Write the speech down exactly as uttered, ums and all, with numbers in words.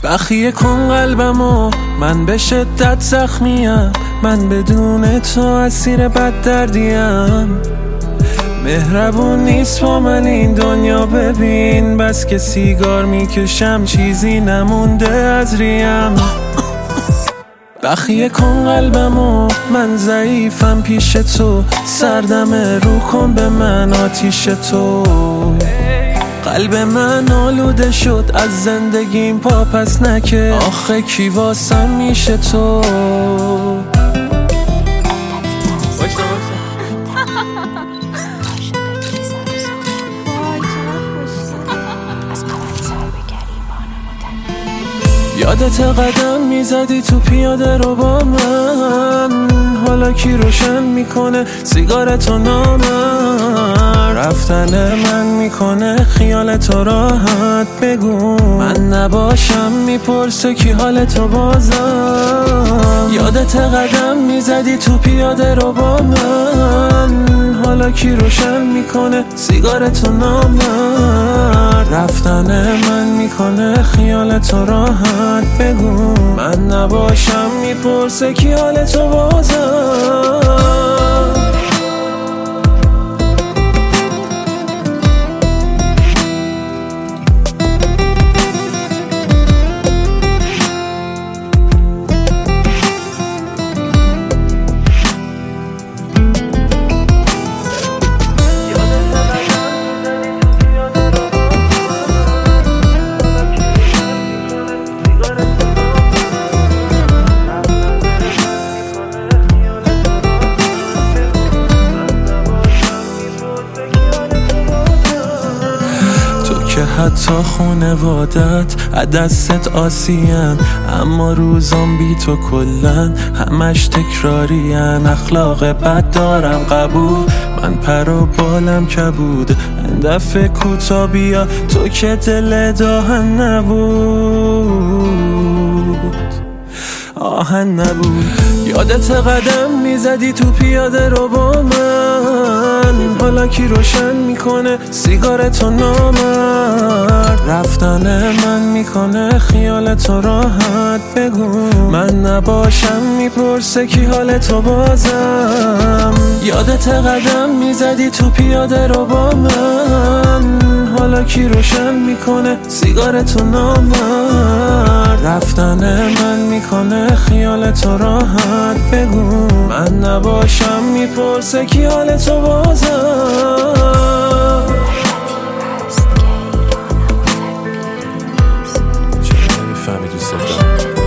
بخیه کن قلبمو، من به شدت زخمیم، من بدون تو اسیر بد دردیم. مهربون نیست با من این دنیا، ببین بس که سیگار میکشم چیزی نمونده از ریم. بخیه کن قلبمو، من ضعیفم پیش تو، سردم رو کن به من آتیش تو. قلب من آلوده شد از زندگیم، پا پس نکه آخه کی واسم میشه تو. یادت قدم میزدی تو پیاده رو با من، حالا کی روشن میکنه سیگارتو نامن. رفتن من میکنه خیالتو راحت، بگو من نباشم میپرسه کی حالتو بازم. یادت قدم میزدی تو پیاده رو با من، حالا کی روشن میکنه سیگارتو نامن. رفتن من میکنه خیالتو راحت، بگو من نباشم میپرسه کی حالتو بازم. که حتی خونوادت دستت آسیان، اما روزام بی تو کلن همش تکرارین. اخلاق بد دارم قبول، من پر و بالم کبود، این دفعه کوتا بیا تو که دل داهن نبود، آهن نبود. یادت قدم میزدی تو پیاده رو با من، حالا کی روشن میکنه سیگارتو نامن. رفتن من میکنه خیالتو راحت، بگو من نباشم میپرسه کی حالتو بازم. یادت قدم میزدی تو پیاده رو با من، حالا کی روشن میکنه سیگارتو نامن. رفتن من میکنه خیالتو راحت، بگو من نباشم میپرسه کی حالتو بازم. چرا نمیفهمی دوست دارم؟